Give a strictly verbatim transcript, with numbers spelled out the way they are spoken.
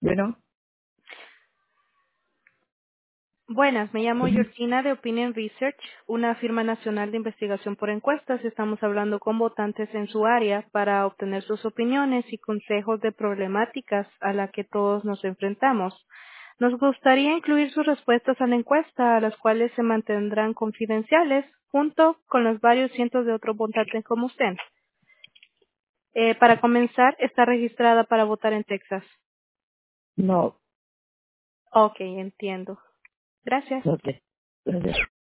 Bueno, Buenas, me llamo sí, Georgina de Opinion Research, una firma nacional de investigación por encuestas. Estamos hablando con votantes en su área para obtener sus opiniones y consejos de problemáticas a las que todos nos enfrentamos. Nos gustaría incluir sus respuestas a la encuesta, a las cuales se mantendrán confidenciales, junto con los varios cientos de otros votantes como usted. Eh, para comenzar, está registrada para votar en Texas. no, Ok, entiendo. Gracias. ok, gracias.